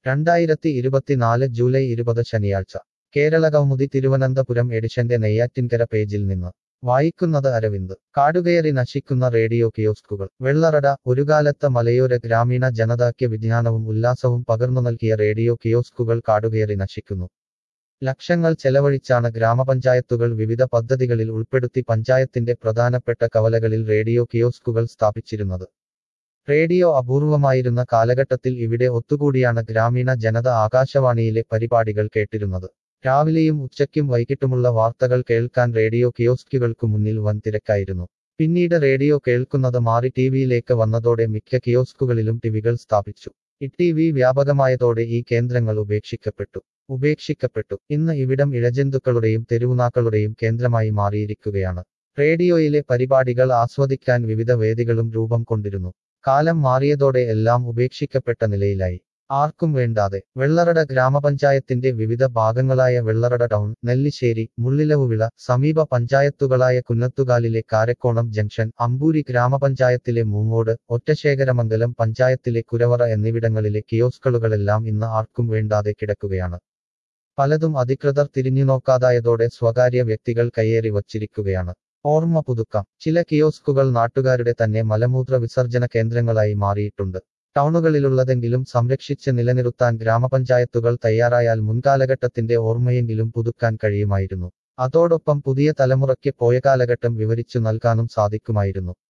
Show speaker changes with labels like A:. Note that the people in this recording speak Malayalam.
A: 2024 ജൂലൈ 20 ശനിയാഴ്ച കേരളകൗമുദി തിരുവനന്തപുരം എഡിഷന്റെ നെയ്യാറ്റിൻകര പേജിൽ നിന്ന് വായിക്കുന്നത് അരവിന്ദ്. കാടുകയറി നശിക്കുന്ന റേഡിയോ കിയോസ്കുകൾ. വെള്ളറട. ഒരുകാലത്ത് മലയോര ഗ്രാമീണ ജനതയ്ക്ക് വിജ്ഞാനവും ഉല്ലാസവും പകർന്നുനൽകിയ റേഡിയോ കിയോസ്കുകൾ കാടുകയറി നശിക്കുന്നു. ലക്ഷങ്ങൾ ചെലവഴിച്ചാണ് ഗ്രാമപഞ്ചായത്തുകൾ വിവിധ പദ്ധതികളിൽ ഉൾപ്പെടുത്തി പഞ്ചായത്തിന്റെ പ്രധാനപ്പെട്ട കവലകളിൽ റേഡിയോ കിയോസ്കുകൾ സ്ഥാപിച്ചിരുന്നത്. റേഡിയോ അപൂർവമായിരുന്ന കാലഘട്ടത്തിൽ ഇവിടെ ഒത്തുകൂടിയാണ് ഗ്രാമീണ ജനത ആകാശവാണിയിലെ പരിപാടികൾ കേട്ടിരുന്നത്. രാവിലെയും ഉച്ചയ്ക്കും വൈകിട്ടുമുള്ള വാർത്തകൾ കേൾക്കാൻ റേഡിയോ കിയോസ്കുകൾക്കു മുന്നിൽ വൻ തിരക്കായിരുന്നു. പിന്നീട് റേഡിയോ കേൾക്കുന്നത് മാറി ടിവിയിലേക്ക് വന്നതോടെ മിക്ക കിയോസ്കുകളിലും ടിവികൾ സ്ഥാപിച്ചു. ടിവി വ്യാപകമായതോടെ ഈ കേന്ദ്രങ്ങൾ ഉപേക്ഷിക്കപ്പെട്ടു. ഇന്ന് ഇവിടം ഇഴജന്തുക്കളുടെയും തെരുവുനാക്കളുടെയും കേന്ദ്രമായി മാറിയിരിക്കുകയാണ്. റേഡിയോയിലെ പരിപാടികൾ ആസ്വദിക്കാൻ വിവിധ വേദികളും രൂപം കൊണ്ടിരുന്നു. കാലം മാറിയതോടെ എല്ലാം ഉപേക്ഷിക്കപ്പെട്ട നിലയിലായി. ആർക്കും വേണ്ടാതെ. വെള്ളറട ഗ്രാമപഞ്ചായത്തിന്റെ വിവിധ ഭാഗങ്ങളായ വെള്ളറട ടൗൺ, നെല്ലിശ്ശേരി, മുള്ളിലവുവിള, സമീപ പഞ്ചായത്തുകളായ കുന്നത്തുകാലിലെ കാരക്കോണം ജംഗ്ഷൻ, അമ്പൂരി ഗ്രാമപഞ്ചായത്തിലെ മൂങ്ങോട്, ഒറ്റശേഖരമംഗലം പഞ്ചായത്തിലെ കുരവറ എന്നിവിടങ്ങളിലെ കിയോസ്കുകളെല്ലാം ഇന്ന് ആർക്കും വേണ്ടാതെ കിടക്കുകയാണ്. പലതും അധികൃതർ തിരിഞ്ഞുനോക്കാതായതോടെ സ്വകാര്യ വ്യക്തികൾ കയ്യേറി വച്ചിരിക്കുകയാണ്. ഓർമ്മ പുതുക്കാം. ചില കിയോസ്കുകൾ നാട്ടുകാരുടെ തന്നെ മലമൂത്ര വിസർജന കേന്ദ്രങ്ങളായി മാറിയിട്ടുണ്ട്. ടൗണുകളിലുള്ളതെങ്കിലും സംരക്ഷിച്ച് നിലനിർത്താൻ ഗ്രാമപഞ്ചായത്തുകൾ തയ്യാറായാൽ മുൻകാലഘട്ടത്തിന്റെ ഓർമ്മയെങ്കിലും പുതുക്കാൻ കഴിയുമായിരുന്നു. അതോടൊപ്പം പുതിയ തലമുറയ്ക്ക് പോയ കാലഘട്ടം വിവരിച്ചു നൽകാനും സാധിക്കുമായിരുന്നു.